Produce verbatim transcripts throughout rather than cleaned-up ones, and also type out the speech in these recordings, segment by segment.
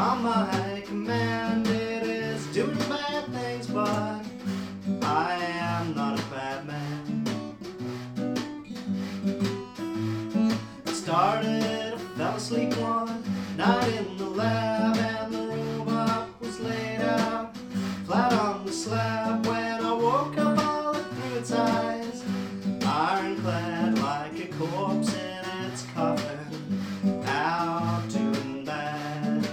beyond my command. It is doing bad things, but I am not a bad man. It started, I fell asleep one night in the lab, and the robot was laid out flat on the slab. When I woke up, I looked through its eyes, ironclad like a corpse in its coffin, out doing bad.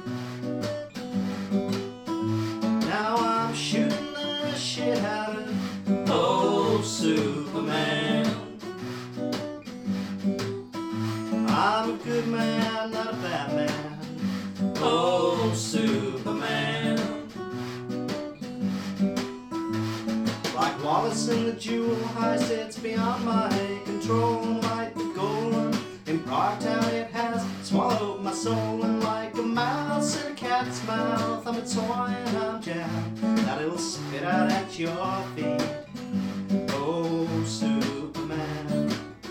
Now I'm shooting the shit out of old Superman. I'm a good man, not a bad man, old Superman. Like Wallace in the jewel heist, it's beyond my control. Like the golem in Brocktown, it has swallowed my soul. And like a mouse in a cat's mouth, I'm a toy and I'm jammed that it'll spit out at your feet, oh Superman.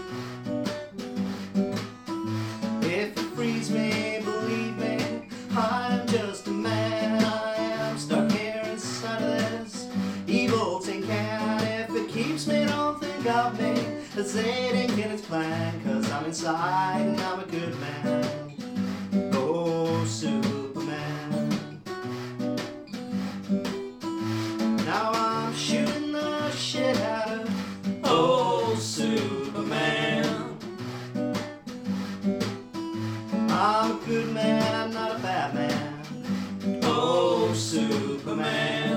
If you freeze me, believe me, I'm just a man. I am stuck here inside of this evil tin can. If it keeps me, don't think of me as aiding in its plan, 'cause I'm inside and I'm a good man, oh Superman. Now I'm shooting the shit out of old Superman. I'm a good man, not a bad man, oh Superman.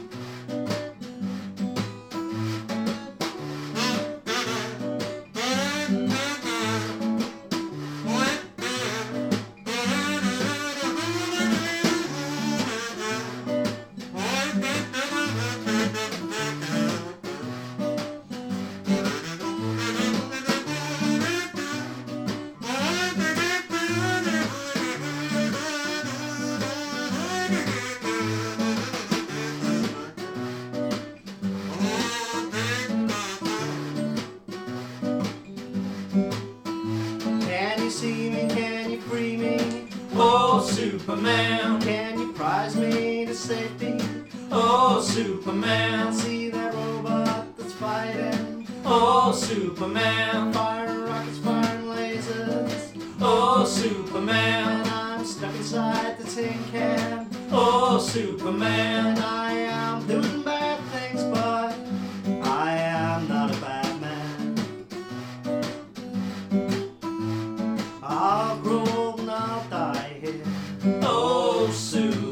Can you see me? Can you free me? Oh Superman. Can you prize me to safety? Oh Superman. See that robot that's fighting? Oh Superman. Firing rockets, firing lasers. Oh Superman. And I'm stuck inside the tin can. Oh Superman. I am doing bad things, but I am not a bad man. I'll grow old and I'll die here, oh Superman.